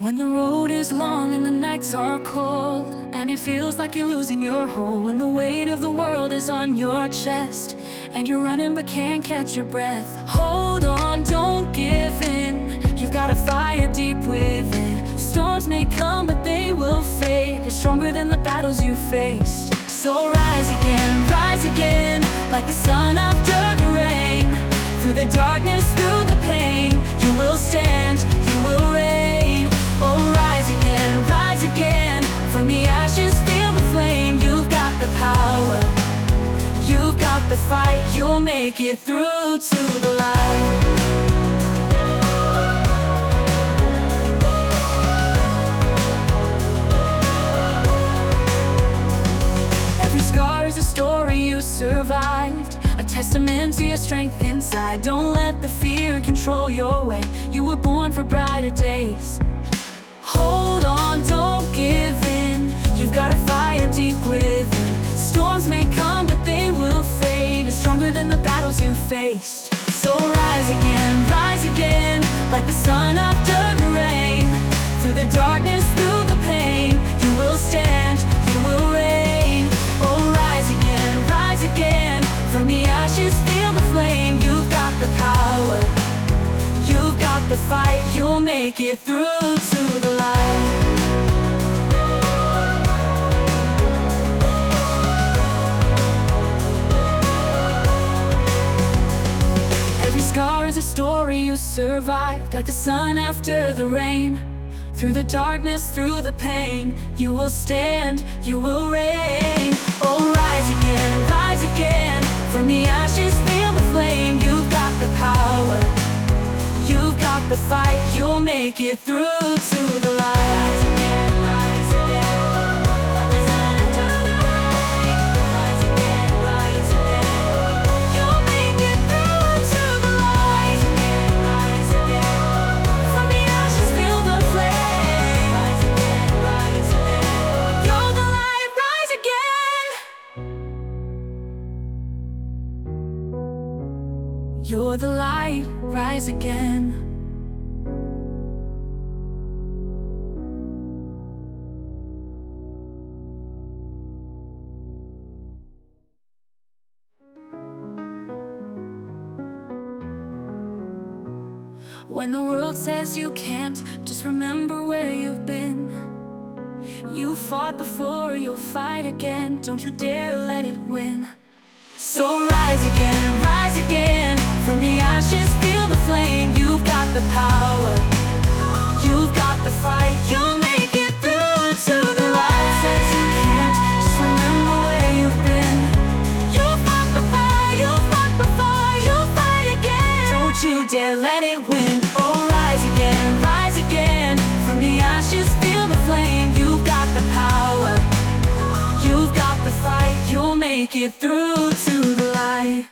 When the road is long and the nights are cold, and it feels like you're losing your hold, when the weight of the world is on your chest, and you're running but can't catch your breath. Hold on, don't give in. You've got a fire deep within. Storms may come but they will fade. You're stronger than the battles you faced. So rise again, like the sun after the rain. Through the darkness, through the pain, you will stand, you will reign. Oh, rise again, from the ashes feel the flame. You've got the power, you've got the fight. You'll make it through to the light. Every scar is a story you survived, a testament to your strength inside. Don't let the fear control your way. You were born for brighter days. Hold on, don't give in. You've got a fire deep within. Storms may come but they will fade. You're stronger than the battles you faced. So rise again, like the sun after the rain. Through the darkness, through the pain, you will stand, you will reign. Oh, rise again, from the ashes feel the flame. You've got the power, you've got the fight. You'll make it through to the light. Every scar is a story you survived, like the sun after the rain. Through the darkness, through the pain, you will stand, you will reign. Oh, rise again, from the ashes feel the flame. You've got the power, you've got the fight. You'll make it through to the light. Rise again, you'll make it through to the light. From the ashes feel the flame. You're the light, rise again. You're the light, rise again. When the world says you can't, just remember where you've been. You fought before, you'll fight again. Don't you dare let it win. So rise again, from the ashes feel the flame. You've got the power, you've got the fight. You'll make it through to the light. Says you can't, just remember where you've been. You fought the fire, you fought before, you'll fight again. Don't you dare let it win. Oh, rise again, from the ashes feel the flame. You've got the power, you've got the fight. You'll make it through to the light.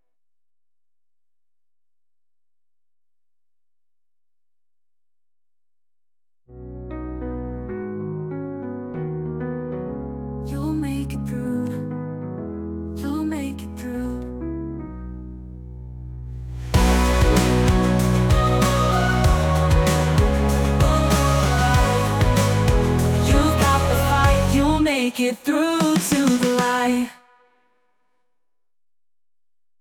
You'll make it through, you'll make it through. You've got the fight, you'll make it through to